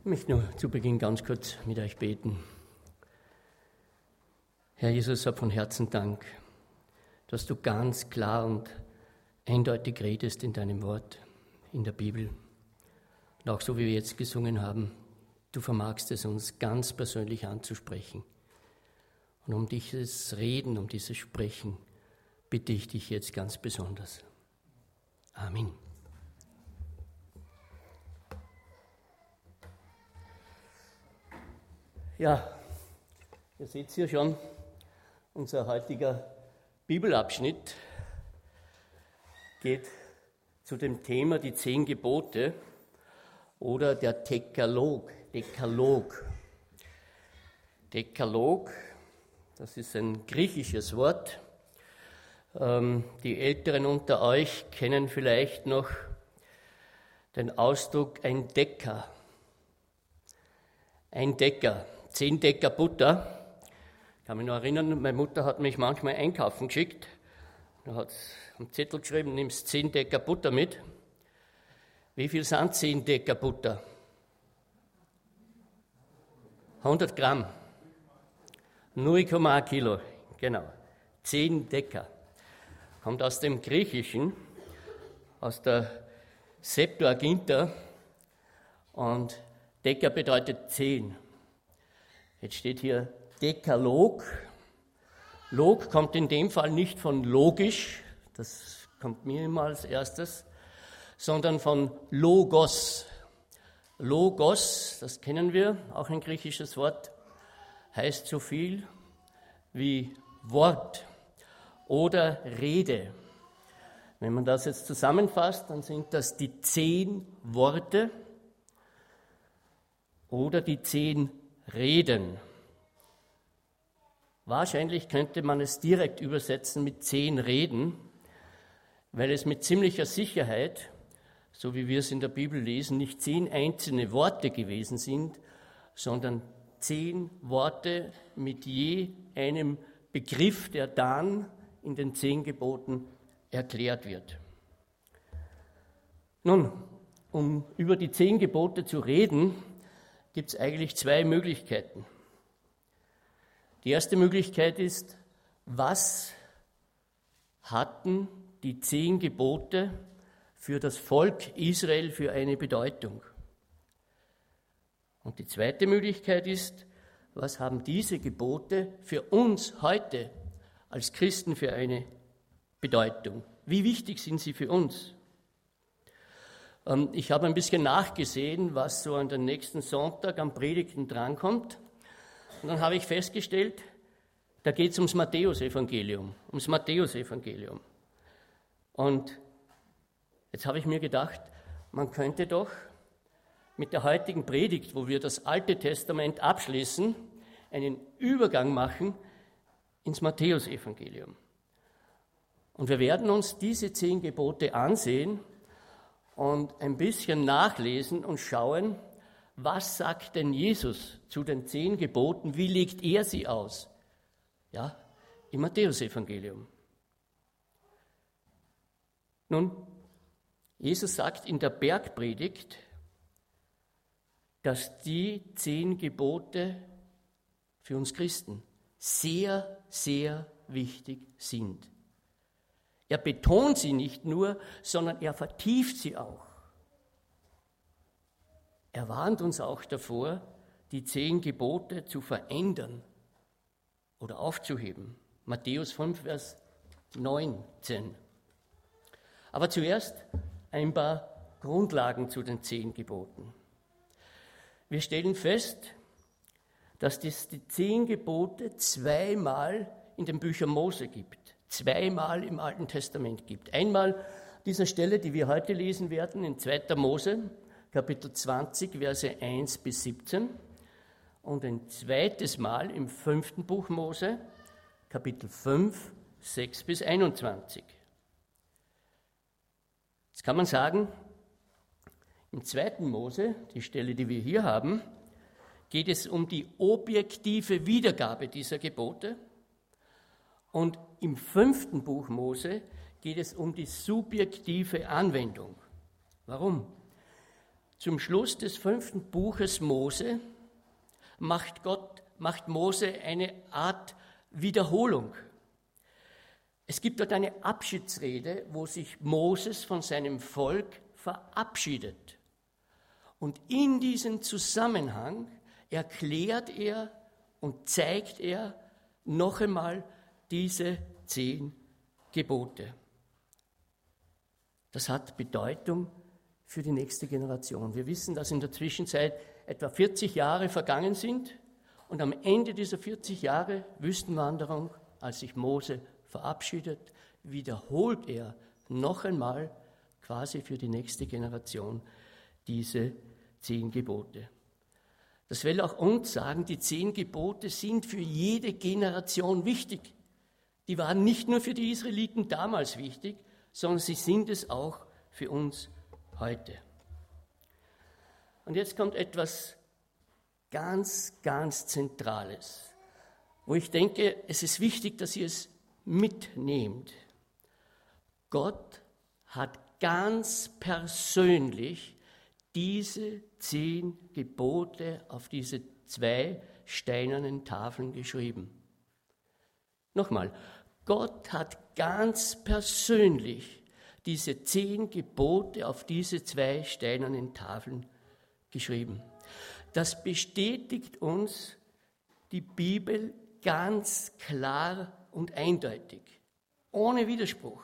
Ich möchte nur zu Beginn ganz kurz mit euch beten. Herr Jesus, hab von Herzen Dank, dass du ganz klar und eindeutig redest in deinem Wort, in der Bibel. Und auch so, wie wir jetzt gesungen haben, du vermagst es uns ganz persönlich anzusprechen. Und um dieses Reden, um dieses Sprechen, bitte ich dich jetzt ganz besonders. Amen. Ja, ihr seht hier schon, unser heutiger Bibelabschnitt geht zu dem Thema die 10 Gebote oder der Dekalog. Dekalog, das ist ein griechisches Wort. Die Älteren unter euch kennen vielleicht noch den Ausdruck ein Decker. Ein Decker, 10 Decker Butter. Ich kann mich noch erinnern, meine Mutter hat mich manchmal einkaufen geschickt. Da hat sie am Zettel geschrieben, nimmst 10 Decker Butter mit. Wie viel sind 10 Decker Butter? 100 Gramm. 0,1 Kilo, genau. 10 Decker. Kommt aus dem Griechischen, aus der Septuaginta, und Decker bedeutet 10. Jetzt steht hier Dekalog. Log kommt in dem Fall nicht von logisch, das kommt mir immer als erstes, sondern von Logos. Logos, das kennen wir, auch ein griechisches Wort, heißt so viel wie Wort oder Rede. Wenn man das jetzt zusammenfasst, dann sind das die 10 Worte oder die 10 Reden. Wahrscheinlich könnte man es direkt übersetzen mit 10 Reden, weil es mit ziemlicher Sicherheit, so wie wir es in der Bibel lesen, nicht 10 einzelne Worte gewesen sind, sondern 10 Worte mit je einem Begriff, der dann in den 10 Geboten erklärt wird. Nun, um über die 10 Gebote zu reden, gibt es eigentlich 2 Möglichkeiten. Die erste Möglichkeit ist, was hatten die 10 Gebote für das Volk Israel für eine Bedeutung? Und die zweite Möglichkeit ist, was haben diese Gebote für uns heute als Christen für eine Bedeutung? Wie wichtig sind sie für uns? Ich habe ein bisschen nachgesehen, was so an den nächsten Sonntag am Predigten drankommt. Und dann habe ich festgestellt, da geht es ums Matthäusevangelium. Und jetzt habe ich mir gedacht, man könnte doch mit der heutigen Predigt, wo wir das Alte Testament abschließen, einen Übergang machen ins Matthäusevangelium. Und wir werden uns diese 10 Gebote ansehen und ein bisschen nachlesen und schauen, was sagt denn Jesus zu den 10 Geboten, wie legt er sie aus? Ja, im Matthäusevangelium. Nun, Jesus sagt in der Bergpredigt, dass die 10 Gebote für uns Christen sehr, sehr wichtig sind. Er betont sie nicht nur, sondern er vertieft sie auch. Er warnt uns auch davor, die 10 Gebote zu verändern oder aufzuheben. Matthäus 5, Vers 19. Aber zuerst ein paar Grundlagen zu den 10 Geboten. Wir stellen fest, dass es die 10 Gebote 2-mal in den Büchern Mose gibt, 2-mal im Alten Testament gibt. Einmal dieser Stelle, die wir heute lesen werden, in 2. Mose, Kapitel 20, Verse 1 bis 17, und ein zweites Mal im 5. Buch Mose, Kapitel 5, 6 bis 21. Jetzt kann man sagen, im 2. Mose, die Stelle, die wir hier haben, geht es um die objektive Wiedergabe dieser Gebote, und im 5. Buch Mose geht es um die subjektive Anwendung. Warum? Zum Schluss des 5. Buches Mose macht Mose eine Art Wiederholung. Es gibt dort eine Abschiedsrede, wo sich Moses von seinem Volk verabschiedet. Und in diesem Zusammenhang erklärt er und zeigt er noch einmal diese 10 Gebote. Das hat Bedeutung für die nächste Generation. Wir wissen, dass in der Zwischenzeit etwa 40 Jahre vergangen sind und am Ende dieser 40 Jahre Wüstenwanderung, als sich Mose verabschiedet, wiederholt er noch einmal quasi für die nächste Generation diese 10 Gebote. Das will auch uns sagen, die 10 Gebote sind für jede Generation wichtig. Die waren nicht nur für die Israeliten damals wichtig, sondern sie sind es auch für uns heute. Und jetzt kommt etwas ganz, ganz Zentrales, wo ich denke, es ist wichtig, dass ihr es mitnehmt. Gott hat ganz persönlich diese 10 Gebote auf diese 2 steinernen Tafeln geschrieben. Nochmal, Gott hat ganz persönlich diese 10 Gebote auf diese 2 steinernen Tafeln geschrieben. Das bestätigt uns die Bibel ganz klar und eindeutig, ohne Widerspruch.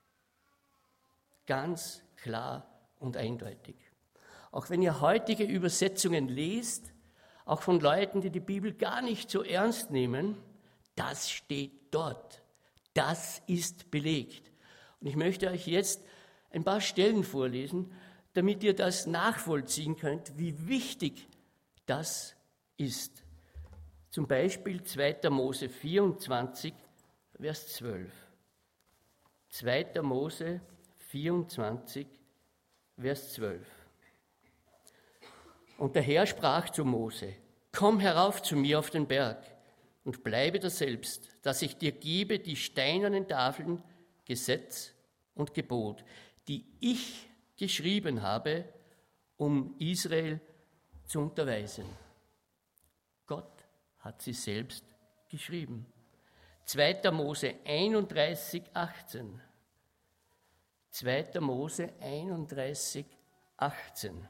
Ganz klar und eindeutig. Auch wenn ihr heutige Übersetzungen lest, auch von Leuten, die die Bibel gar nicht so ernst nehmen, das steht dort. Das ist belegt. Und ich möchte euch jetzt ein paar Stellen vorlesen, damit ihr das nachvollziehen könnt, wie wichtig das ist. Zum Beispiel 2. Mose 24, Vers 12. 2. Mose 24, Vers 12. Und der Herr sprach zu Mose: Komm herauf zu mir auf den Berg und bleibe daselbst, dass ich dir gebe die steinernen Tafeln, Gesetz und Gebot, die ich geschrieben habe, um Israel zu unterweisen. Gott hat sie selbst geschrieben. 2. Mose 31, 18. 2. Mose 31, 18.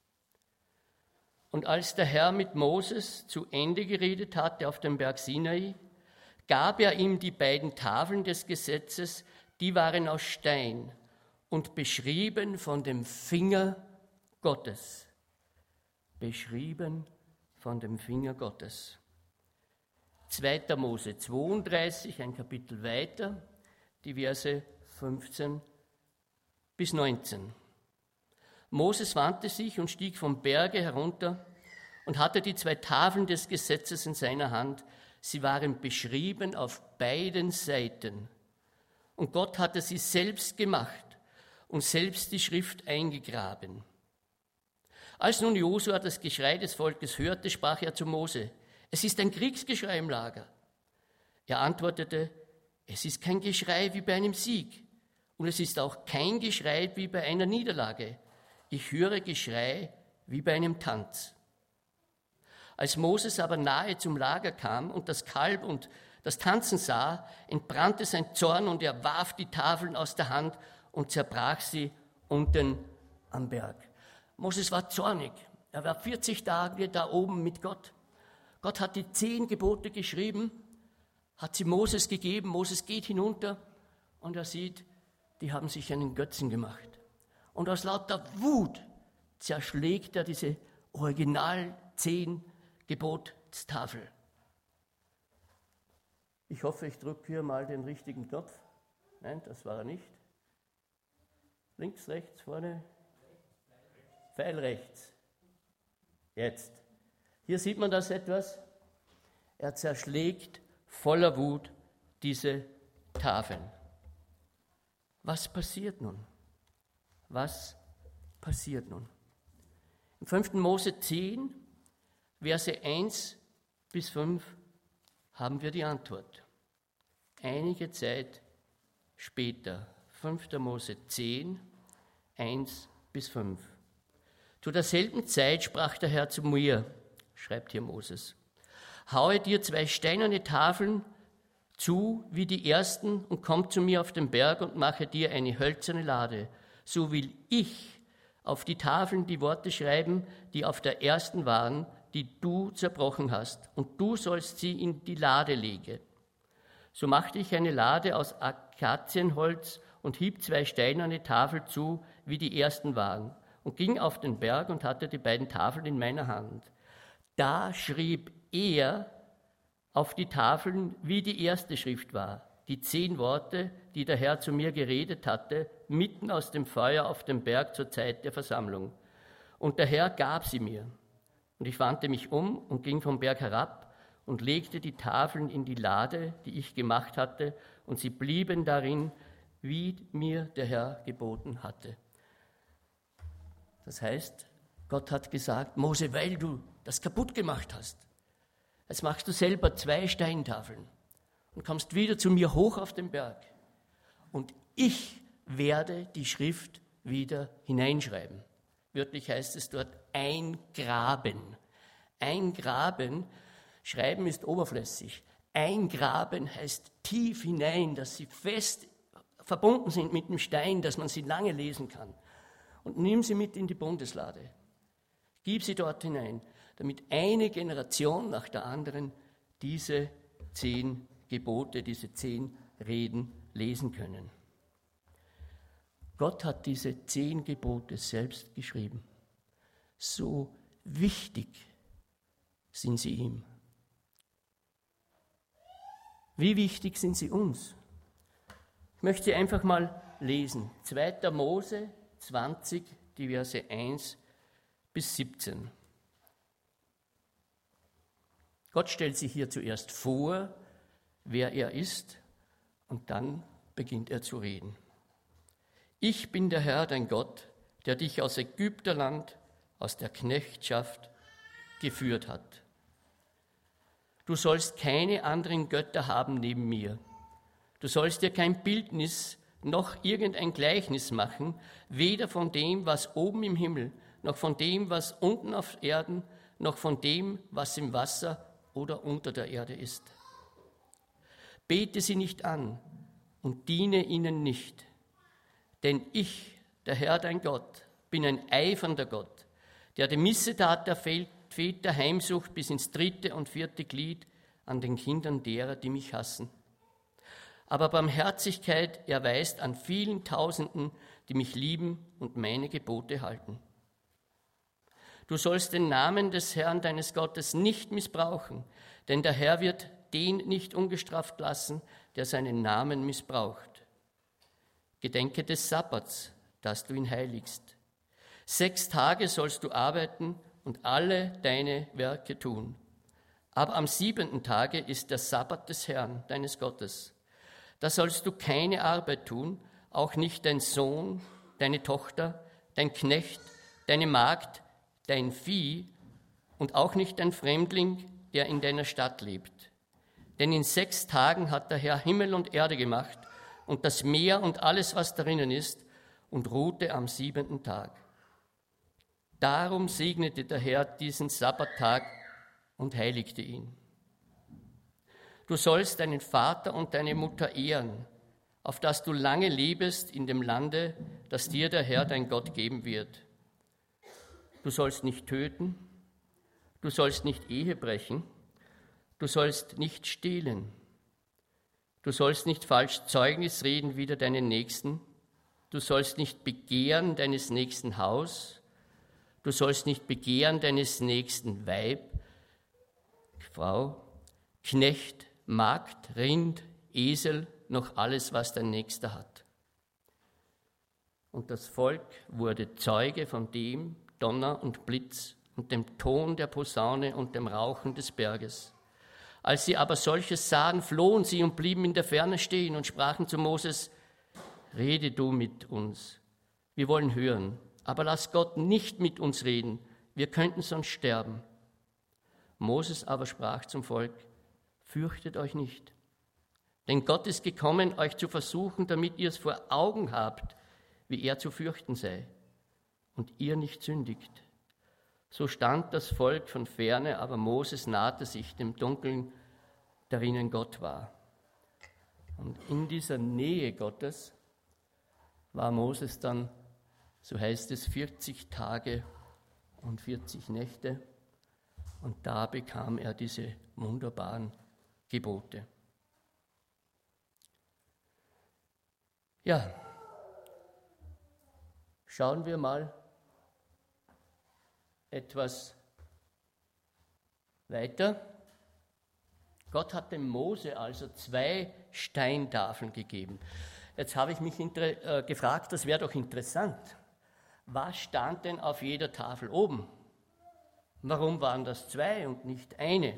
Und als der Herr mit Moses zu Ende geredet hatte auf dem Berg Sinai, gab er ihm die beiden Tafeln des Gesetzes, die waren aus Stein und beschrieben von dem Finger Gottes. Beschrieben von dem Finger Gottes. 2. Mose 32, ein Kapitel weiter, die Verse 15 bis 19. Moses wandte sich und stieg vom Berge herunter und hatte die 2 Tafeln des Gesetzes in seiner Hand. Sie waren beschrieben auf beiden Seiten. Und Gott hatte sie selbst gemacht und selbst die Schrift eingegraben. Als nun Josua das Geschrei des Volkes hörte, sprach er zu Mose: Es ist ein Kriegsgeschrei im Lager. Er antwortete: Es ist kein Geschrei wie bei einem Sieg und es ist auch kein Geschrei wie bei einer Niederlage. Ich höre Geschrei wie bei einem Tanz. Als Moses aber nahe zum Lager kam und das Kalb und das Tanzen sah, entbrannte sein Zorn und er warf die Tafeln aus der Hand und zerbrach sie unten am Berg. Moses war zornig. Er war 40 Tage da oben mit Gott. Gott hat die 10 Gebote geschrieben, hat sie Moses gegeben. Moses geht hinunter und er sieht, die haben sich einen Götzen gemacht. Und aus lauter Wut zerschlägt er diese Original 10 Gebotstafel. Ich hoffe, ich drücke hier mal den richtigen Knopf. Nein, das war er nicht. Links, rechts, vorne. Pfeil rechts. Jetzt. Hier sieht man das etwas. Er zerschlägt voller Wut diese Tafeln. Was passiert nun? Was passiert nun? Im 5. Mose 10, Verse 1 bis 5 haben wir die Antwort. Einige Zeit später, 5. Mose 10, 1 bis 5. Zu derselben Zeit sprach der Herr zu mir, schreibt hier Moses, haue dir 2 steinerne Tafeln zu wie die ersten und komm zu mir auf den Berg und mache dir eine hölzerne Lade. So will ich auf die Tafeln die Worte schreiben, die auf der ersten waren, die du zerbrochen hast, und du sollst sie in die Lade legen. So machte ich eine Lade aus Akazienholz und hieb 2 steinerne Tafeln zu, wie die ersten waren, und ging auf den Berg und hatte die beiden Tafeln in meiner Hand. Da schrieb er auf die Tafeln, wie die erste Schrift war, die 10 Worte, die der Herr zu mir geredet hatte, mitten aus dem Feuer auf dem Berg zur Zeit der Versammlung. Und der Herr gab sie mir. Und ich wandte mich um und ging vom Berg herab und legte die Tafeln in die Lade, die ich gemacht hatte, und sie blieben darin, wie mir der Herr geboten hatte. Das heißt, Gott hat gesagt, Mose, weil du das kaputt gemacht hast, jetzt machst du selber 2 Steintafeln und kommst wieder zu mir hoch auf den Berg. Und ich werde die Schrift wieder hineinschreiben. Wörtlich heißt es dort eingraben. Eingraben, schreiben ist oberflächlich. Eingraben heißt tief hinein, dass sie fest verbunden sind mit dem Stein, dass man sie lange lesen kann. Und nimm sie mit in die Bundeslade. Gib sie dort hinein, damit eine Generation nach der anderen diese 10 Gebote, diese 10 Reden lesen können. Gott hat diese 10 Gebote selbst geschrieben. So wichtig sind sie ihm. Wie wichtig sind sie uns? Ich möchte sie einfach mal lesen. 2. Mose 20, die Verse 1 bis 17. Gott stellt sich hier zuerst vor, wer er ist, und dann beginnt er zu reden. Ich bin der Herr, dein Gott, der dich aus Ägypterland, aus der Knechtschaft geführt hat. Du sollst keine anderen Götter haben neben mir. Du sollst dir kein Bildnis noch irgendein Gleichnis machen, weder von dem, was oben im Himmel, noch von dem, was unten auf Erden, noch von dem, was im Wasser oder unter der Erde ist. Bete sie nicht an und diene ihnen nicht, denn ich, der Herr dein Gott, bin ein eifernder Gott, der die Missetat der Väter heimsucht bis ins 3. und 4. Glied an den Kindern derer, die mich hassen. Aber Barmherzigkeit erweist an vielen Tausenden, die mich lieben und meine Gebote halten. Du sollst den Namen des Herrn deines Gottes nicht missbrauchen, denn der Herr wird den nicht ungestraft lassen, der seinen Namen missbraucht. Gedenke des Sabbats, dass du ihn heiligst. 6 Tage sollst du arbeiten und alle deine Werke tun. Aber am 7. Tage ist der Sabbat des Herrn, deines Gottes. Da sollst du keine Arbeit tun, auch nicht dein Sohn, deine Tochter, dein Knecht, deine Magd, dein Vieh und auch nicht dein Fremdling, der in deiner Stadt lebt. Denn in 6 Tagen hat der Herr Himmel und Erde gemacht und das Meer und alles, was darinnen ist, und ruhte am 7. Tag. Darum segnete der Herr diesen Sabbattag und heiligte ihn. Du sollst deinen Vater und deine Mutter ehren, auf dass du lange lebest in dem Lande, das dir der Herr dein Gott geben wird. Du sollst nicht töten, du sollst nicht Ehe brechen, du sollst nicht stehlen, du sollst nicht falsch Zeugnis reden wider deinen Nächsten, du sollst nicht begehren deines nächsten Haus, du sollst nicht begehren deines nächsten Weib, Frau, Knecht, Magd, Rind, Esel, noch alles, was dein Nächster hat. Und das Volk wurde Zeuge von dem Donner und Blitz und dem Ton der Posaune und dem Rauchen des Berges. Als sie aber solches sahen, flohen sie und blieben in der Ferne stehen und sprachen zu Moses, rede du mit uns, wir wollen hören, aber lass Gott nicht mit uns reden, wir könnten sonst sterben. Moses aber sprach zum Volk, fürchtet euch nicht, denn Gott ist gekommen, euch zu versuchen, damit ihr es vor Augen habt, wie er zu fürchten sei, und ihr nicht sündigt. So stand das Volk von ferne, aber Moses nahte sich dem Dunkeln, darinnen Gott war. Und in dieser Nähe Gottes war Moses dann, so heißt es, 40 Tage und 40 Nächte. Und da bekam er diese wunderbaren Gebote. Ja, schauen wir mal etwas weiter. Gott hat dem Mose also 2 Steintafeln gegeben. Jetzt habe ich mich gefragt, das wäre doch interessant. Was stand denn auf jeder Tafel oben? Warum waren das 2 und nicht eine?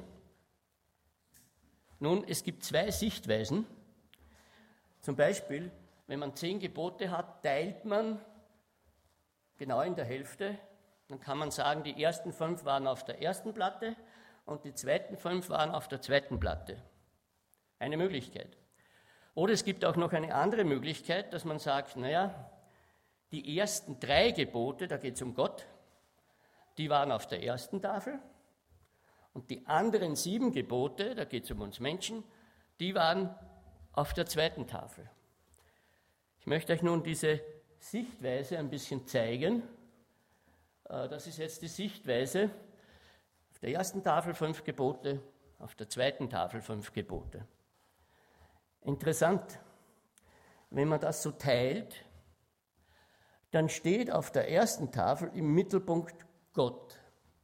Nun, es gibt 2 Sichtweisen. Zum Beispiel, wenn man 10 Gebote hat, teilt man genau in der Hälfte. Dann kann man sagen, die ersten 5 waren auf der ersten Platte und die zweiten 5 waren auf der zweiten Platte. Eine Möglichkeit. Oder es gibt auch noch eine andere Möglichkeit, dass man sagt, naja, die ersten 3 Gebote, da geht es um Gott, die waren auf der ersten Tafel und die anderen 7 Gebote, da geht es um uns Menschen, die waren auf der zweiten Tafel. Ich möchte euch nun diese Sichtweise ein bisschen zeigen. Das ist jetzt die Sichtweise. Auf der ersten Tafel 5 Gebote, auf der zweiten Tafel 5 Gebote. Interessant, wenn man das so teilt, dann steht auf der ersten Tafel im Mittelpunkt Gott.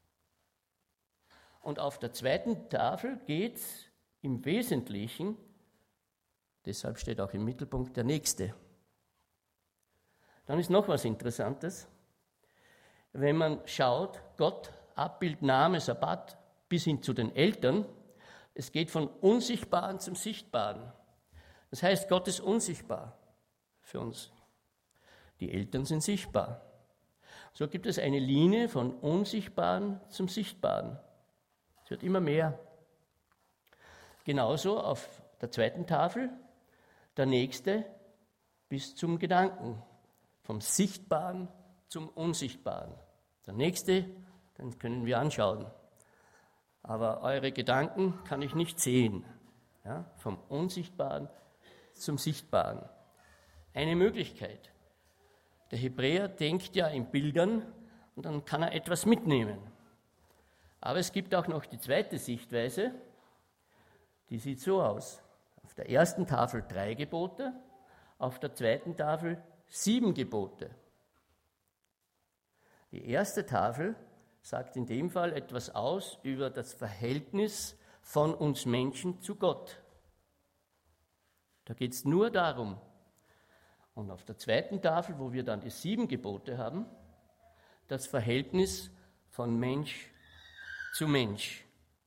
Und auf der zweiten Tafel geht es im Wesentlichen, deshalb steht auch im Mittelpunkt der Nächste. Dann ist noch was Interessantes. Wenn man schaut, Gott, Abbild, Name, Sabbat, bis hin zu den Eltern, es geht von Unsichtbaren zum Sichtbaren. Das heißt, Gott ist unsichtbar für uns. Die Eltern sind sichtbar. So gibt es eine Linie von Unsichtbaren zum Sichtbaren. Es wird immer mehr. Genauso auf der zweiten Tafel, der Nächste bis zum Gedanken, vom Sichtbaren zum Unsichtbaren. Der Nächste, den können wir anschauen. Aber eure Gedanken kann ich nicht sehen. Ja, vom Unsichtbaren zum Sichtbaren. Eine Möglichkeit. Der Hebräer denkt ja in Bildern und dann kann er etwas mitnehmen. Aber es gibt auch noch die zweite Sichtweise, die sieht so aus. Auf der ersten Tafel 3 Gebote, auf der zweiten Tafel 7 Gebote. Die erste Tafel sagt in dem Fall etwas aus über das Verhältnis von uns Menschen zu Gott. Da geht es nur darum. Und auf der zweiten Tafel, wo wir dann die 7 Gebote haben, das Verhältnis von Mensch zu Mensch.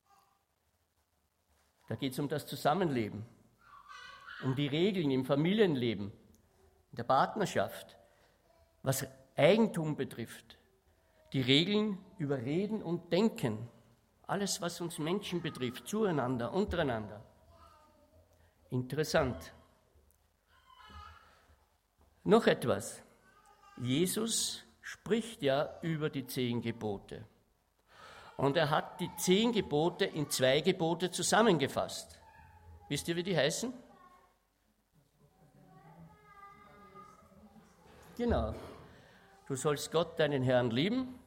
Da geht es um das Zusammenleben, um die Regeln im Familienleben, in der Partnerschaft, was Eigentum betrifft, die Regeln über Reden und Denken, alles, was uns Menschen betrifft, zueinander, untereinander. Interessant. Noch etwas. Jesus spricht ja über die 10 Gebote. Und er hat die 10 Gebote in 2 Gebote zusammengefasst. Wisst ihr, wie die heißen? Genau. Du sollst Gott, deinen Herrn, lieben,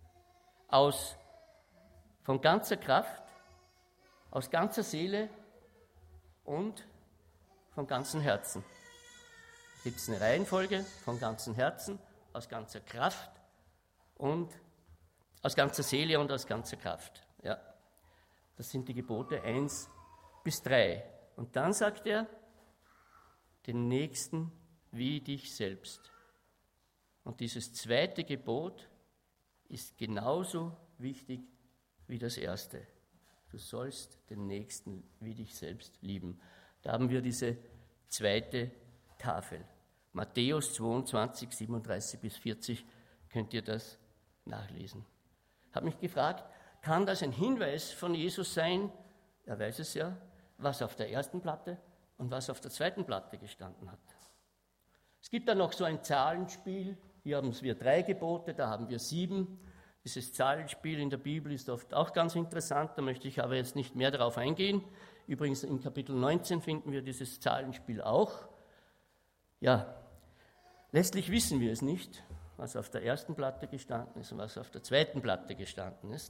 von ganzer Kraft, aus ganzer Seele und von ganzem Herzen. Da gibt es eine Reihenfolge von ganzem Herzen, aus ganzer Kraft und aus ganzer Seele und aus ganzer Kraft. Ja. Das sind die Gebote 1 bis 3. Und dann sagt er, den Nächsten wie dich selbst. Und dieses zweite Gebot ist genauso wichtig wie das erste. Du sollst den Nächsten wie dich selbst lieben. Da haben wir diese zweite Tafel. Matthäus 22, 37 bis 40 könnt ihr das nachlesen. Ich habe mich gefragt, kann das ein Hinweis von Jesus sein? Er weiß es ja, was auf der ersten Platte und was auf der zweiten Platte gestanden hat. Es gibt dann noch so ein Zahlenspiel. Hier haben wir 3 Gebote, da haben wir 7. Dieses Zahlenspiel in der Bibel ist oft auch ganz interessant, da möchte ich aber jetzt nicht mehr darauf eingehen. Übrigens in Kapitel 19 finden wir dieses Zahlenspiel auch. Ja, letztlich wissen wir es nicht, was auf der ersten Platte gestanden ist und was auf der zweiten Platte gestanden ist.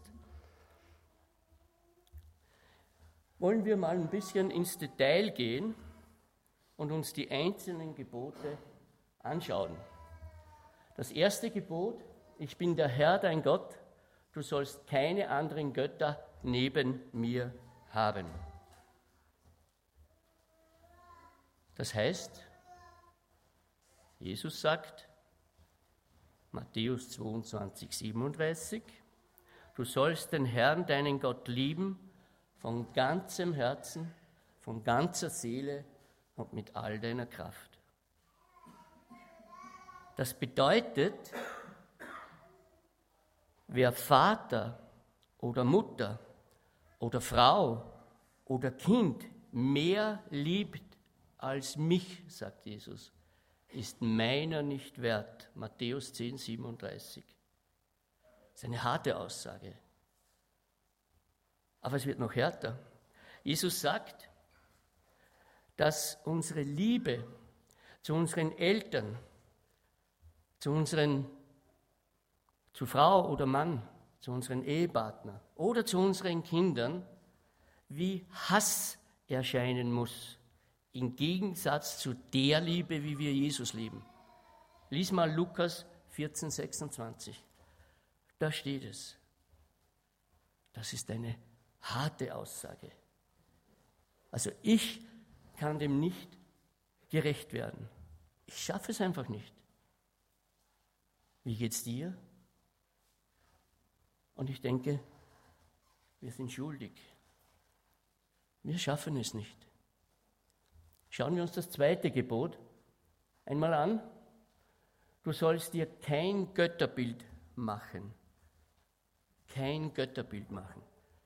Wollen wir mal ein bisschen ins Detail gehen und uns die einzelnen Gebote anschauen. Das erste Gebot: Ich bin der Herr, dein Gott, du sollst keine anderen Götter neben mir haben. Das heißt, Jesus sagt, Matthäus 22, 37, du sollst den Herrn, deinen Gott, lieben von ganzem Herzen, von ganzer Seele und mit all deiner Kraft. Das bedeutet, wer Vater oder Mutter oder Frau oder Kind mehr liebt als mich, sagt Jesus, ist meiner nicht wert. Matthäus 10, 37. Das ist eine harte Aussage. Aber es wird noch härter. Jesus sagt, dass unsere Liebe zu unseren Eltern, zu Frau oder Mann, zu unseren Ehepartner oder zu unseren Kindern wie Hass erscheinen muss, im Gegensatz zu der Liebe, wie wir Jesus lieben. Lies mal Lukas 14, 26. Da steht es. Das ist eine harte Aussage. Also ich kann dem nicht gerecht werden. Ich schaffe es einfach nicht. Wie geht's dir? Und ich denke, wir sind schuldig. Wir schaffen es nicht. Schauen wir uns das zweite Gebot einmal an. Du sollst dir kein Götterbild machen. Kein Götterbild machen.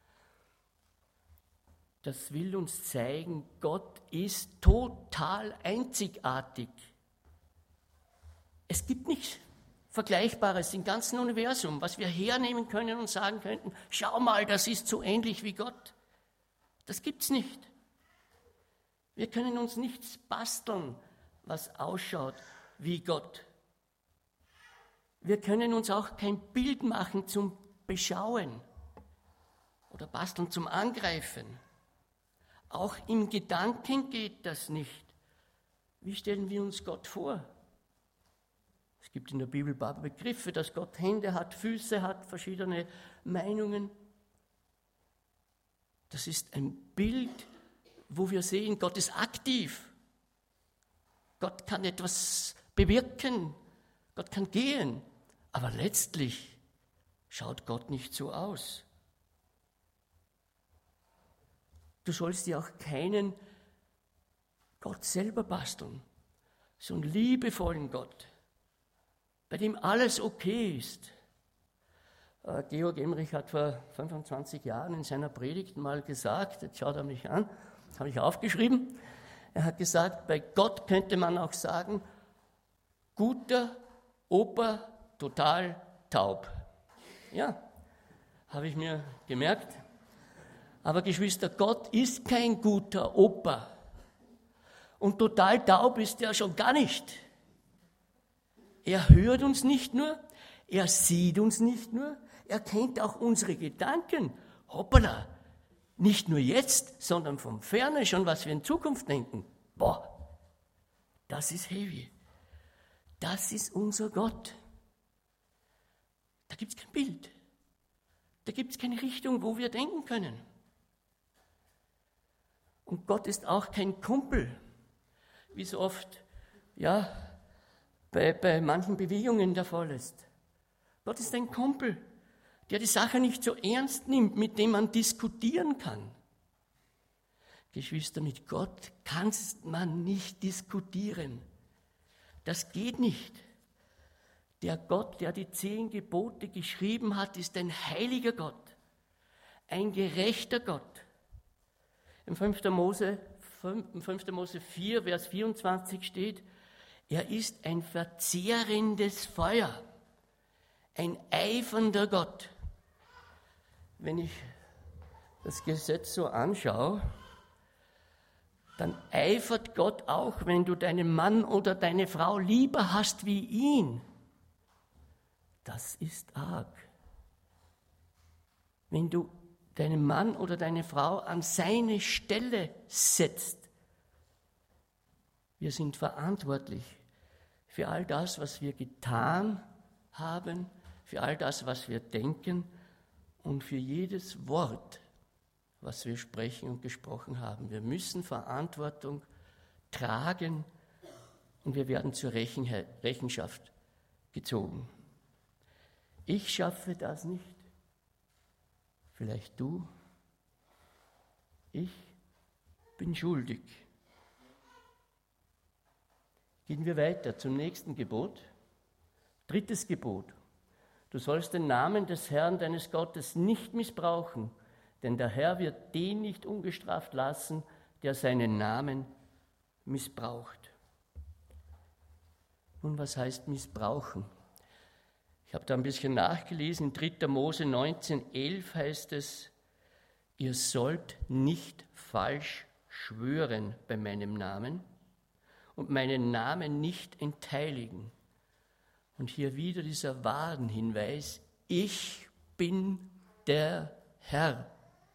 Das will uns zeigen, Gott ist total einzigartig. Es gibt nichts Vergleichbares im ganzen Universum, was wir hernehmen können und sagen könnten, schau mal, das ist so ähnlich wie Gott. Das gibt's nicht. Wir können uns nichts basteln, was ausschaut wie Gott. Wir können uns auch kein Bild machen zum Beschauen oder basteln zum Angreifen. Auch im Gedanken geht das nicht. Wie stellen wir uns Gott vor? Es gibt in der Bibel ein paar Begriffe, dass Gott Hände hat, Füße hat, verschiedene Meinungen. Das ist ein Bild, wo wir sehen, Gott ist aktiv. Gott kann etwas bewirken. Gott kann gehen. Aber letztlich schaut Gott nicht so aus. Du sollst dir auch keinen Gott selber basteln, so einen liebevollen Gott, bei dem alles okay ist. Georg Emmerich hat vor 25 Jahren in seiner Predigt mal gesagt, jetzt schaut er mich an, das habe ich aufgeschrieben, er hat gesagt, bei Gott könnte man auch sagen, guter Opa, total taub. Ja, habe ich mir gemerkt. Aber Geschwister, Gott ist kein guter Opa. Und total taub ist er schon gar nicht. Er hört uns nicht nur, er sieht uns nicht nur, er kennt auch unsere Gedanken. Hoppala, nicht nur jetzt, sondern von Ferne schon, was wir in Zukunft denken. Boah, das ist heavy. Das ist unser Gott. Da gibt es kein Bild. Da gibt es keine Richtung, wo wir denken können. Und Gott ist auch kein Kumpel, wie so oft bei manchen Bewegungen der Fall ist. Gott ist ein Kumpel, der die Sache nicht so ernst nimmt, mit dem man diskutieren kann. Geschwister, mit Gott kann man nicht diskutieren. Das geht nicht. Der Gott, der die 10 Gebote geschrieben hat, ist ein heiliger Gott, ein gerechter Gott. Im 5. Mose 4, Vers 24 steht, er ist ein verzehrendes Feuer, ein eifernder Gott. Wenn ich das Gesetz so anschaue, dann eifert Gott auch, wenn du deinen Mann oder deine Frau lieber hast wie ihn. Das ist arg. Wenn du deinen Mann oder deine Frau an seine Stelle setzt. Wir sind verantwortlich für all das, was wir getan haben, für all das, was wir denken und für jedes Wort, was wir sprechen und gesprochen haben. Wir müssen Verantwortung tragen und wir werden zur Rechenschaft gezogen. Ich schaffe das nicht. Vielleicht du. Ich bin schuldig. Gehen wir weiter zum nächsten Gebot. 3. Gebot. Du sollst den Namen des Herrn, deines Gottes, nicht missbrauchen, denn der Herr wird den nicht ungestraft lassen, der seinen Namen missbraucht. Nun, was heißt missbrauchen? Ich habe da ein bisschen nachgelesen, in 3. Mose 19,11 heißt es, ihr sollt nicht falsch schwören bei meinem Namen und meinen Namen nicht entheiligen. Und hier wieder dieser Warnhinweis, ich bin der Herr.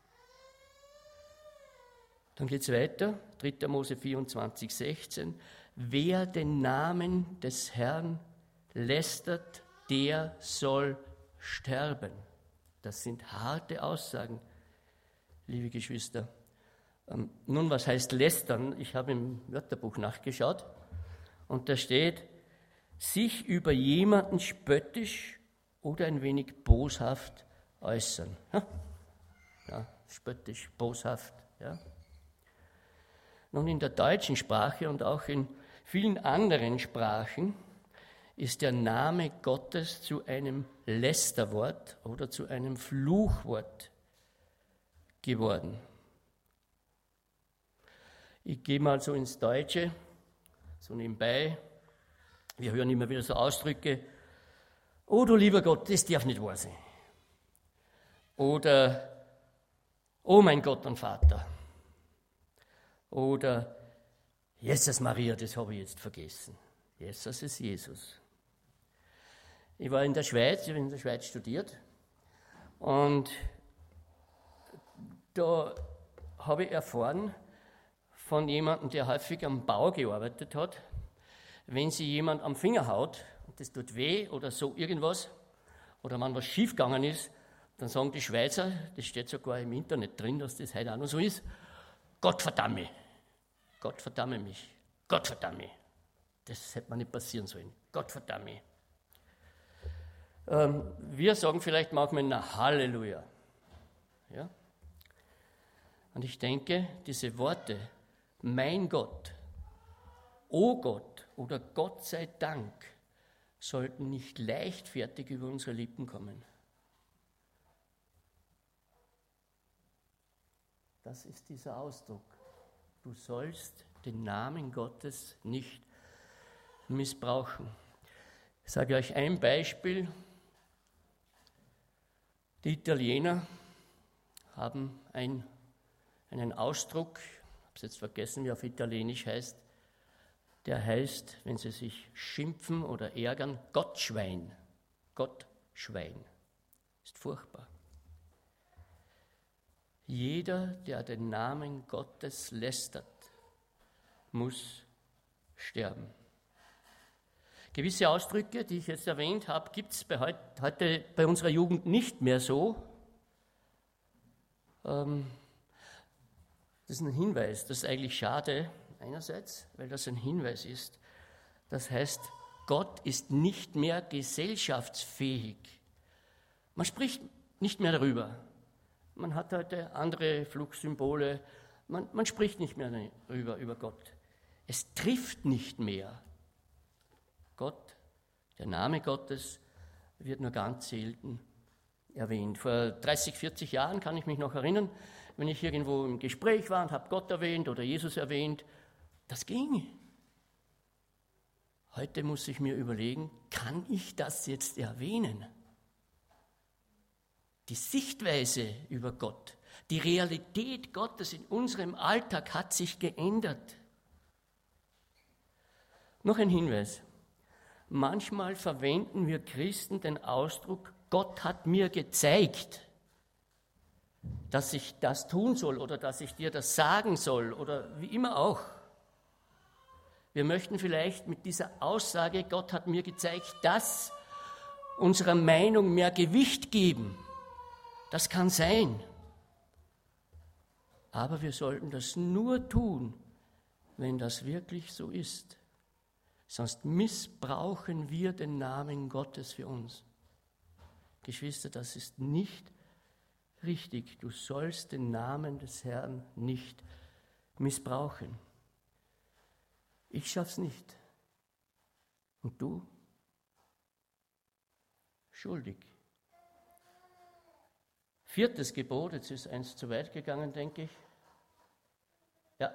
Dann geht es weiter, 3. Mose 24,16, wer den Namen des Herrn lästert, der soll sterben. Das sind harte Aussagen, liebe Geschwister. Nun, was heißt lästern? Ich habe im Wörterbuch nachgeschaut und da steht, sich über jemanden spöttisch oder ein wenig boshaft äußern. Ja, spöttisch, boshaft. Ja. Nun, in der deutschen Sprache und auch in vielen anderen Sprachen ist der Name Gottes zu einem Lästerwort oder zu einem Fluchwort geworden. Ich gehe mal so ins Deutsche, so nebenbei. Wir hören immer wieder so Ausdrücke, oh du lieber Gott, das darf nicht wahr sein. Oder, oh mein Gott und Vater. Oder, Jesus Maria, das habe ich jetzt vergessen. Jesus ist Jesus. Ich war in der Schweiz, ich habe in der Schweiz studiert und da habe ich erfahren von jemandem, der häufig am Bau gearbeitet hat, wenn sich jemand am Finger haut und das tut weh oder so irgendwas oder wenn was schiefgegangen ist, dann sagen die Schweizer, das steht sogar im Internet drin, dass das heute auch noch so ist, Gott verdamme, Gott verdamme mich, Gott verdamme. Das hätte mir nicht passieren sollen, Gott verdamme. Wir sagen vielleicht manchmal na Halleluja. Ja? Und ich denke, diese Worte, mein Gott, oh Gott oder Gott sei Dank, sollten nicht leichtfertig über unsere Lippen kommen. Das ist dieser Ausdruck. Du sollst den Namen Gottes nicht missbrauchen. Ich sage euch ein Beispiel. Die Italiener haben einen Ausdruck, ich habe es jetzt vergessen, wie er auf Italienisch heißt, der heißt, wenn sie sich schimpfen oder ärgern, Gottschwein. Gottschwein. Ist furchtbar. Jeder, der den Namen Gottes lästert, muss sterben. Gewisse Ausdrücke, die ich jetzt erwähnt habe, gibt es heute bei unserer Jugend nicht mehr so. Das ist ein Hinweis, das ist eigentlich schade, einerseits, weil das ein Hinweis ist. Das heißt, Gott ist nicht mehr gesellschaftsfähig. Man spricht nicht mehr darüber. Man hat heute andere Fluchsymbole. Man spricht nicht mehr über Gott. Es trifft nicht mehr. Gott, der Name Gottes, wird nur ganz selten erwähnt. Vor 30, 40 Jahren kann ich mich noch erinnern, wenn ich irgendwo im Gespräch war und habe Gott erwähnt oder Jesus erwähnt, das ging. Heute muss ich mir überlegen, kann ich das jetzt erwähnen? Die Sichtweise über Gott, die Realität Gottes in unserem Alltag hat sich geändert. Noch ein Hinweis. Manchmal verwenden wir Christen den Ausdruck, Gott hat mir gezeigt, dass ich das tun soll oder dass ich dir das sagen soll oder wie immer auch. Wir möchten vielleicht mit dieser Aussage, Gott hat mir gezeigt, das unserer Meinung mehr Gewicht geben. Das kann sein. Aber wir sollten das nur tun, wenn das wirklich so ist. Sonst missbrauchen wir den Namen Gottes für uns. Geschwister, das ist nicht richtig. Du sollst den Namen des Herrn nicht missbrauchen. Ich schaff's nicht. Und du? Schuldig. 4. Gebot, jetzt ist eins zu weit gegangen, denke ich. Ja.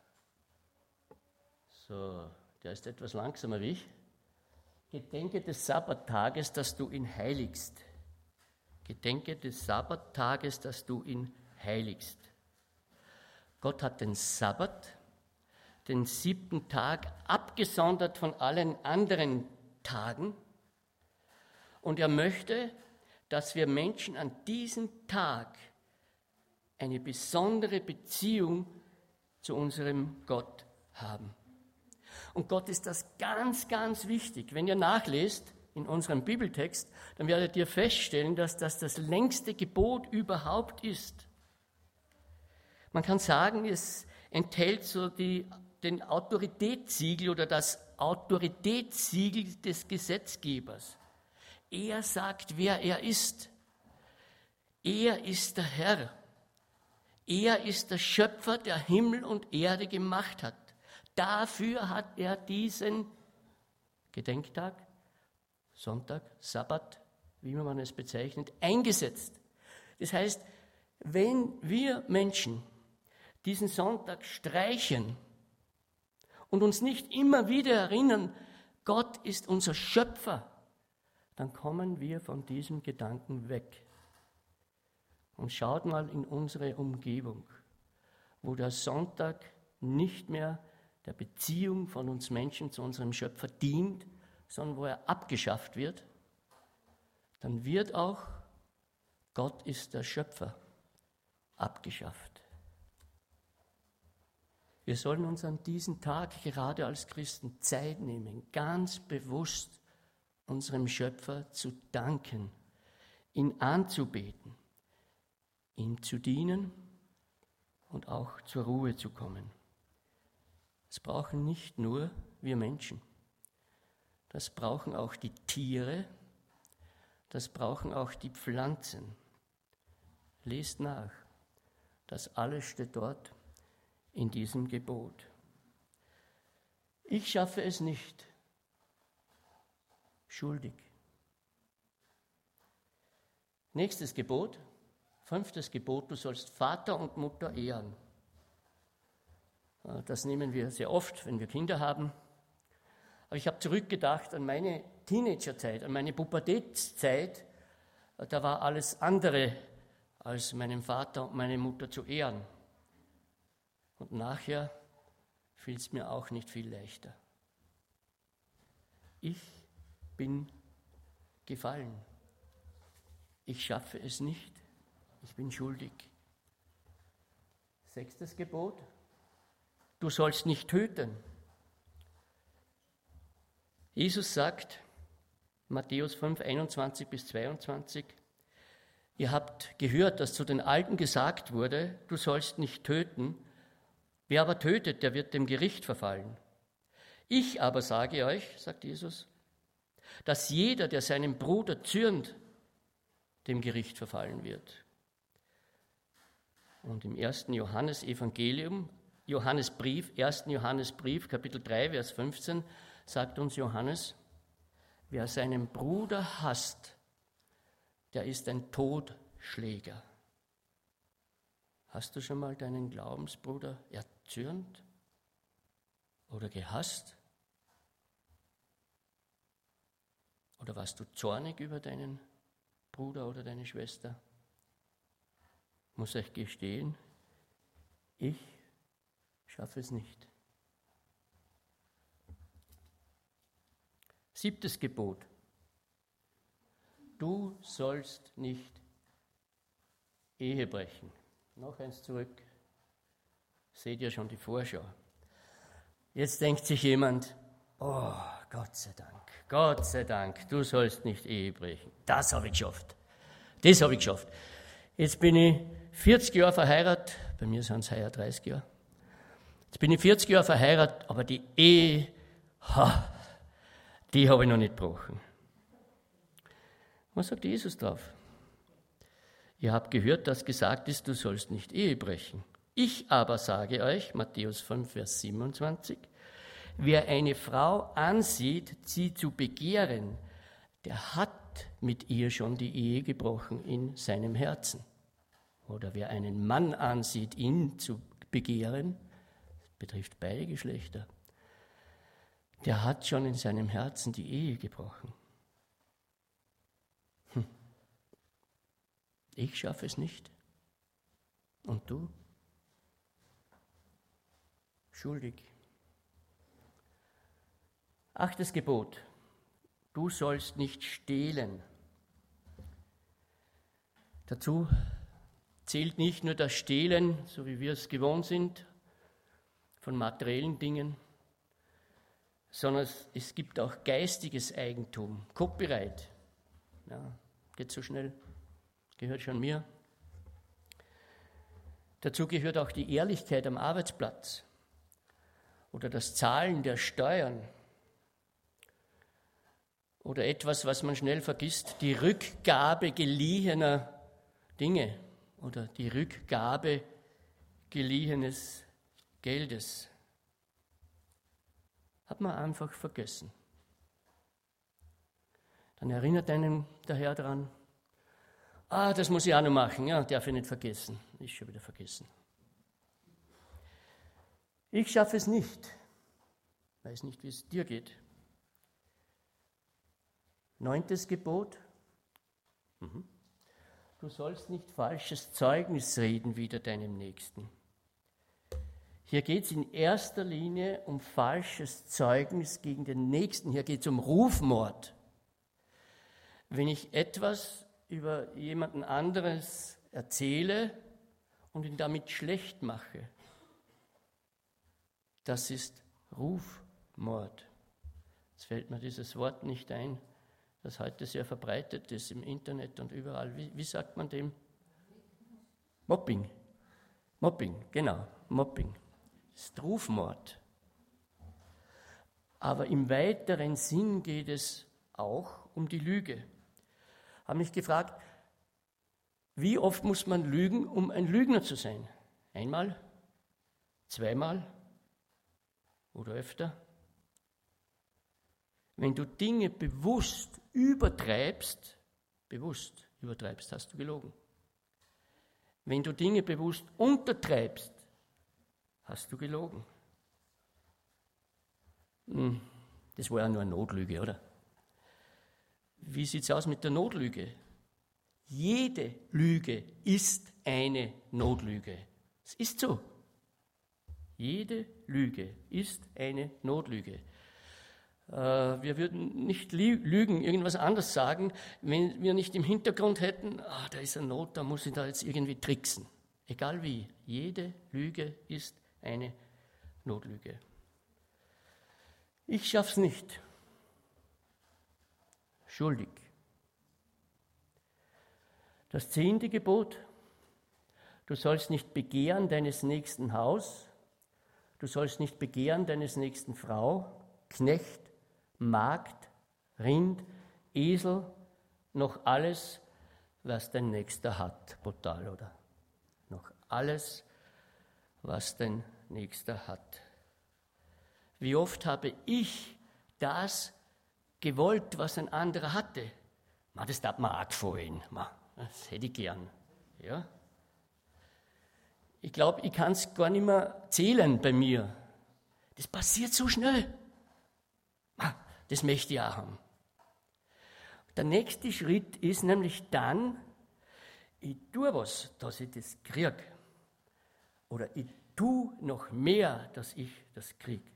So, der ist etwas langsamer wie ich. Gedenke des Sabbattages, dass du ihn heiligst. Gedenke des Sabbattages, dass du ihn heiligst. Gott hat den Sabbat, den 7. Tag, abgesondert von allen anderen Tagen. Und er möchte, dass wir Menschen an diesem Tag eine besondere Beziehung zu unserem Gott haben. Und Gott ist das ganz, ganz wichtig. Wenn ihr nachlest in unserem Bibeltext, dann werdet ihr feststellen, dass das längste Gebot überhaupt ist. Man kann sagen, es enthält so den Autoritätssiegel oder das Autoritätssiegel des Gesetzgebers. Er sagt, wer er ist. Er ist der Herr. Er ist der Schöpfer, der Himmel und Erde gemacht hat. Dafür hat er diesen Gedenktag, Sonntag, Sabbat, wie man es bezeichnet, eingesetzt. Das heißt, wenn wir Menschen diesen Sonntag streichen und uns nicht immer wieder erinnern, Gott ist unser Schöpfer, dann kommen wir von diesem Gedanken weg. Und schaut mal in unsere Umgebung, wo der Sonntag nicht mehr der Beziehung von uns Menschen zu unserem Schöpfer dient, sondern wo er abgeschafft wird, dann wird auch Gott ist der Schöpfer abgeschafft. Wir sollen uns an diesem Tag gerade als Christen Zeit nehmen, ganz bewusst unserem Schöpfer zu danken, ihn anzubeten, ihm zu dienen und auch zur Ruhe zu kommen. Das brauchen nicht nur wir Menschen, das brauchen auch die Tiere, das brauchen auch die Pflanzen. Lest nach, das alles steht dort in diesem Gebot. Ich schaffe es nicht. Schuldig. Nächstes Gebot, 5. Gebot, du sollst Vater und Mutter ehren. Das nehmen wir sehr oft, wenn wir Kinder haben. Aber ich habe zurückgedacht an meine Teenagerzeit, an meine Pubertätszeit. Da war alles andere, als meinen Vater und meine Mutter zu ehren. Und nachher fiel es mir auch nicht viel leichter. Ich bin gefallen. Ich schaffe es nicht. Ich bin schuldig. 6. Gebot. Du sollst nicht töten. Jesus sagt, Matthäus 5, 21 bis 22, ihr habt gehört, dass zu den Alten gesagt wurde, du sollst nicht töten. Wer aber tötet, der wird dem Gericht verfallen. Ich aber sage euch, sagt Jesus, dass jeder, der seinem Bruder zürnt, dem Gericht verfallen wird. Und im 1. Johannesbrief, Kapitel 3, Vers 15, sagt uns Johannes, wer seinen Bruder hasst, der ist ein Totschläger. Hast du schon mal deinen Glaubensbruder erzürnt oder gehasst? Oder warst du zornig über deinen Bruder oder deine Schwester? muss euch gestehen, ich schaffe es nicht. 7. Gebot. Du sollst nicht Ehe brechen. Noch eins zurück. Seht ihr schon die Vorschau. Jetzt denkt sich jemand, oh, Gott sei Dank, du sollst nicht Ehe brechen. Das habe ich geschafft. Das habe ich geschafft. Jetzt bin ich 40 Jahre verheiratet, bei mir sind es heuer 30 Jahre. Jetzt bin ich 40 Jahre verheiratet, aber die Ehe, die habe ich noch nicht gebrochen. Was sagt Jesus drauf? Ihr habt gehört, dass gesagt ist, du sollst nicht Ehe brechen. Ich aber sage euch, Matthäus 5, Vers 27, wer eine Frau ansieht, sie zu begehren, der hat mit ihr schon die Ehe gebrochen in seinem Herzen. Oder wer einen Mann ansieht, ihn zu begehren, das betrifft beide Geschlechter, der hat schon in seinem Herzen die Ehe gebrochen. Ich schaffe es nicht. Und du? Schuldig. 8. Gebot. Du sollst nicht stehlen. Dazu zählt nicht nur das Stehlen, so wie wir es gewohnt sind, von materiellen Dingen, sondern es gibt auch geistiges Eigentum, Copyright. Ja, geht so schnell, gehört schon mir. Dazu gehört auch die Ehrlichkeit am Arbeitsplatz oder das Zahlen der Steuern oder etwas, was man schnell vergisst, die Rückgabe geliehener Dinge oder die Rückgabe geliehenes Geldes. Hat man einfach vergessen. Dann erinnert einen der Herr daran, das muss ich auch noch machen, ja, darf ich nicht vergessen. Ist schon wieder vergessen. Ich schaffe es nicht. Weiß nicht, wie es dir geht. 9. Gebot. Du sollst nicht falsches Zeugnis reden wider deinem Nächsten. Hier geht es in erster Linie um falsches Zeugnis gegen den Nächsten. Hier geht es um Rufmord. Wenn ich etwas über jemanden anderes erzähle und ihn damit schlecht mache, das ist Rufmord. Jetzt fällt mir dieses Wort nicht ein, das heute sehr verbreitet ist im Internet und überall. Wie sagt man dem? Mobbing. Mobbing, genau, Mobbing. Das ist Rufmord. Aber im weiteren Sinn geht es auch um die Lüge. Ich habe mich gefragt, wie oft muss man lügen, um ein Lügner zu sein? Einmal? Zweimal? Oder öfter? Wenn du Dinge bewusst übertreibst, hast du gelogen. Wenn du Dinge bewusst untertreibst, hast du gelogen. Das war ja nur eine Notlüge, oder? Wie sieht es aus mit der Notlüge? Jede Lüge ist eine Notlüge. Es ist so. Jede Lüge ist eine Notlüge. Wir würden nicht lügen, irgendwas anderes sagen, wenn wir nicht im Hintergrund hätten, da ist eine Not, da muss ich da jetzt irgendwie tricksen. Egal wie, jede Lüge ist eine Notlüge. Ich schaff's nicht. Schuldig. Das 10. Gebot, du sollst nicht begehren deines nächsten Haus, du sollst nicht begehren deines nächsten Frau, Knecht, Magd, Rind, Esel, noch alles, was dein Nächster hat. Brutal, oder? Noch alles, was dein Nächster hat. Wie oft habe ich das gewollt, was ein anderer hatte? Das darf mir auch gefallen. Das hätte ich gern. Ja? Ich glaube, ich kann es gar nicht mehr zählen bei mir. Das passiert so schnell. Das möchte ich auch haben. Der nächste Schritt ist nämlich dann, ich tue was, dass ich das kriege. Oder ich tue noch mehr, dass ich das kriege.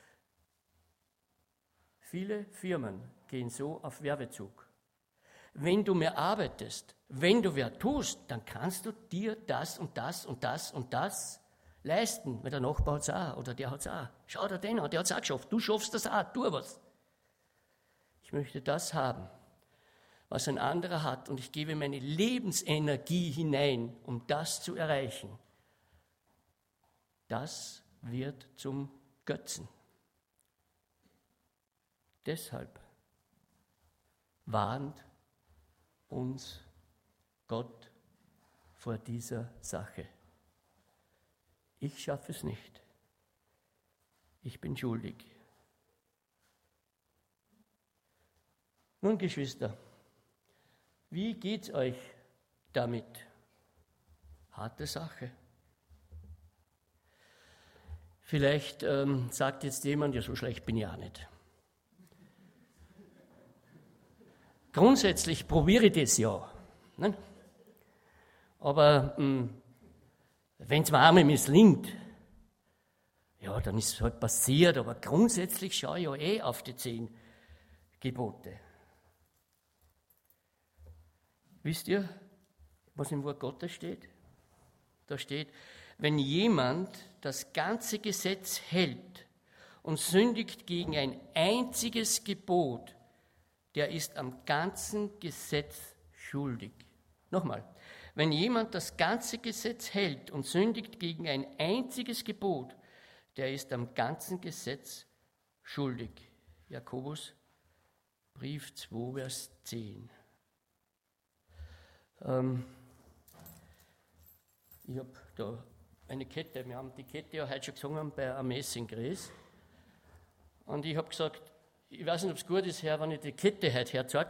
Viele Firmen gehen so auf Werbezug. Wenn du mehr arbeitest, wenn du mehr tust, dann kannst du dir das und das und das und das leisten. Weil der Nachbar hat es auch oder der hat es auch. Schau dir den an, der hat es auch geschafft. Du schaffst das auch, tu was. Ich möchte das haben, was ein anderer hat, und ich gebe meine Lebensenergie hinein, um das zu erreichen. Das wird zum Götzen. Deshalb warnt uns Gott vor dieser Sache. Ich schaffe es nicht. Ich bin schuldig. Nun, Geschwister, wie geht's euch damit? Harte Sache. Vielleicht sagt jetzt jemand, ja, so schlecht bin ich auch nicht. Grundsätzlich probiere ich das ja. Ne? Aber wenn es mir einmal misslingt, ja, dann ist es halt passiert, aber grundsätzlich schaue ich ja auf die 10 Gebote. Wisst ihr, was im Wort Gottes steht? Da steht, wenn jemand das ganze Gesetz hält und sündigt gegen ein einziges Gebot, der ist am ganzen Gesetz schuldig. Nochmal, wenn jemand das ganze Gesetz hält und sündigt gegen ein einziges Gebot, der ist am ganzen Gesetz schuldig. Jakobus, Brief 2, Vers 10. Ich habe da eine Kette, wir haben die Kette ja heute schon gesungen bei Amazing Grace. Und ich habe gesagt, ich weiß nicht, ob es gut ist, Herr, wenn ich die Kette heute herzeige,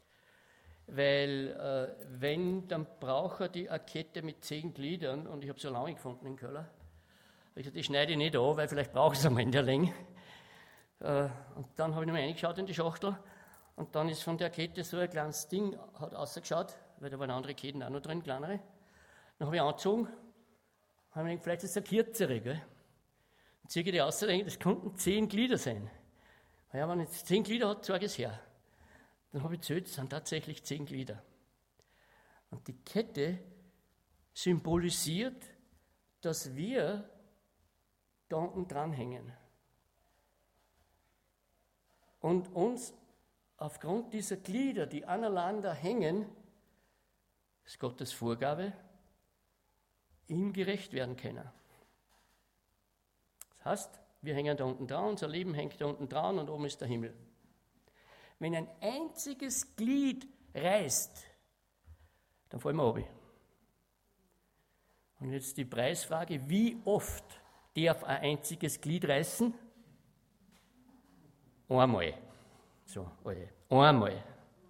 weil wenn, dann brauche ich eine Kette mit 10 Gliedern und ich habe so lange gefunden in Köln. Ich gesagt, die schneide ich nicht an, weil vielleicht brauche ich es am Ende länger. Und dann habe ich nochmal reingeschaut in die Schachtel und dann ist von der Kette so ein kleines Ding, hat rausgeschaut, weil da waren andere Ketten auch noch drin, kleinere. Dann habe ich angezogen, habe mir gedacht, vielleicht ist es eine kürzere, gell? Dann ziehe ich die aus und denke, das könnten 10 Glieder sein. Ja, wenn es 10 Glieder hat, zeige ich es her. Dann habe ich gezählt, es sind tatsächlich 10 Glieder. Und die Kette symbolisiert, dass wir da unten dranhängen. Und uns aufgrund dieser Glieder, die aneinander hängen, ist Gottes Vorgabe, ihm gerecht werden können. Das heißt, wir hängen da unten dran, unser Leben hängt da unten dran und oben ist der Himmel. Wenn ein einziges Glied reißt, dann fallen wir runter. Und jetzt die Preisfrage, wie oft darf ein einziges Glied reißen? Einmal. So, einmal.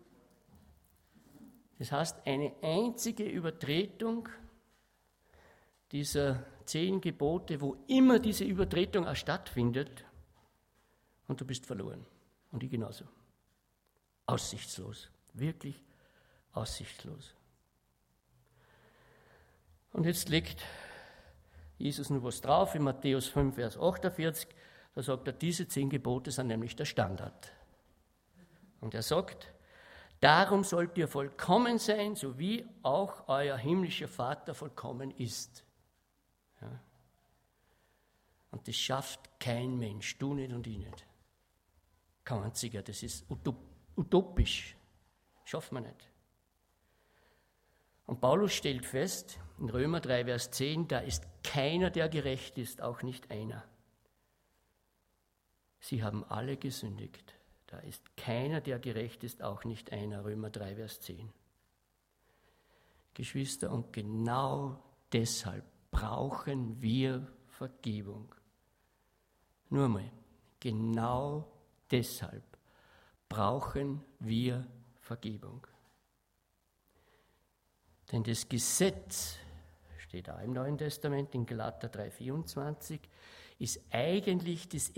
Das heißt, eine einzige Übertretung dieser 10 Gebote, wo immer diese Übertretung auch stattfindet, und du bist verloren. Und ich genauso. Aussichtslos. Wirklich aussichtslos. Und jetzt legt Jesus noch was drauf in Matthäus 5, Vers 48. Da sagt er, diese 10 Gebote sind nämlich der Standard. Und er sagt, darum sollt ihr vollkommen sein, so wie auch euer himmlischer Vater vollkommen ist. Ja. Und das schafft kein Mensch, du nicht und ich nicht. Kein einziger, das ist utopisch. Schafft man nicht. Und Paulus stellt fest, in Römer 3, Vers 10, da ist keiner, der gerecht ist, auch nicht einer. Sie haben alle gesündigt. Da ist keiner, der gerecht ist, auch nicht einer. Römer 3, Vers 10. Geschwister, und genau deshalb brauchen wir Vergebung. Nur mal, genau deshalb brauchen wir Vergebung. Denn das Gesetz, steht auch im Neuen Testament, in Galater 3,24, ist eigentlich das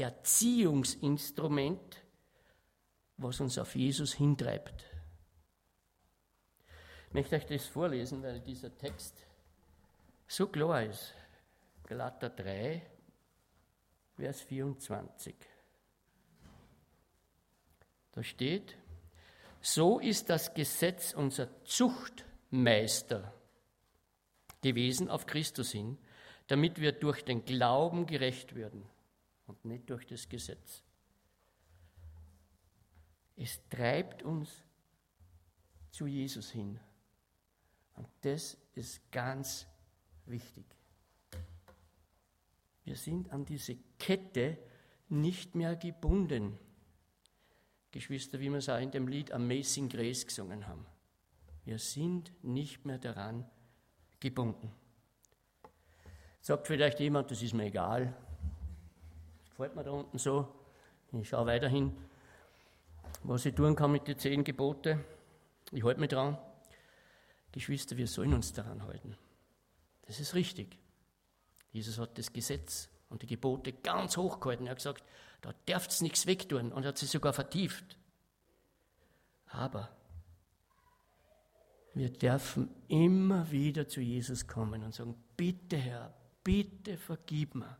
Erziehungsinstrument, was uns auf Jesus hintreibt. Ich möchte euch das vorlesen, weil dieser Text so klar ist. Galater 3, Vers 24. Da steht: So ist das Gesetz unser Zuchtmeister gewesen auf Christus hin, damit wir durch den Glauben gerecht werden und nicht durch das Gesetz. Es treibt uns zu Jesus hin. Und das ist ganz wichtig. Wir sind an diese Kette nicht mehr gebunden. Geschwister, wie wir es auch in dem Lied Amazing Grace gesungen haben. Wir sind nicht mehr daran gebunden. Sagt vielleicht jemand, das ist mir egal. Das gefällt mir da unten so. Ich schaue weiterhin, was ich tun kann mit den 10 Geboten. Ich halte mich dran. Geschwister, wir sollen uns daran halten. Das ist richtig. Jesus hat das Gesetz und die Gebote ganz hoch gehalten. Er hat gesagt, da darfst du nichts wegtun, und er hat sie sogar vertieft. Aber wir dürfen immer wieder zu Jesus kommen und sagen, bitte Herr, bitte vergib mir.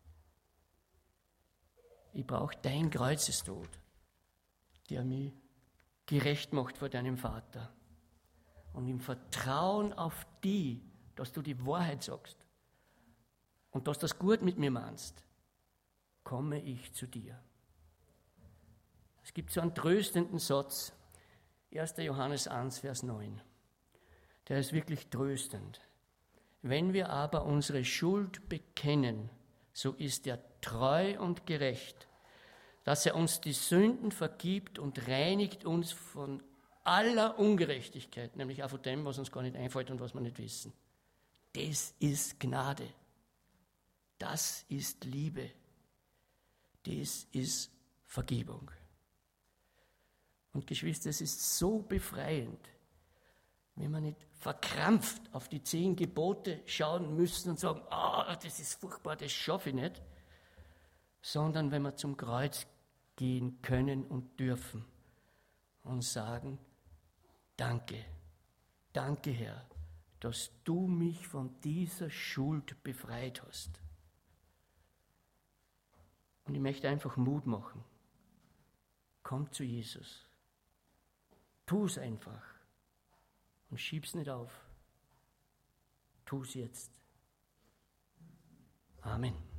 Ich brauche dein Kreuzestod, der mich gerecht macht vor deinem Vater. Und im Vertrauen auf die, dass du die Wahrheit sagst und dass du das gut mit mir meinst, komme ich zu dir. Es gibt so einen tröstenden Satz, 1. Johannes 1, Vers 9. Der ist wirklich tröstend. Wenn wir aber unsere Schuld bekennen, so ist er treu und gerecht, dass er uns die Sünden vergibt und reinigt uns von aller Ungerechtigkeit, nämlich auch von dem, was uns gar nicht einfällt und was wir nicht wissen. Das ist Gnade. Das ist Liebe. Das ist Vergebung. Und Geschwister, es ist so befreiend, wenn wir nicht verkrampft auf die 10 Gebote schauen müssen und sagen, das ist furchtbar, das schaffe ich nicht, sondern wenn wir zum Kreuz gehen können und dürfen und sagen, danke, danke Herr, dass du mich von dieser Schuld befreit hast. Und ich möchte einfach Mut machen. Komm zu Jesus. Tu es einfach und schieb's nicht auf. Tu es jetzt. Amen.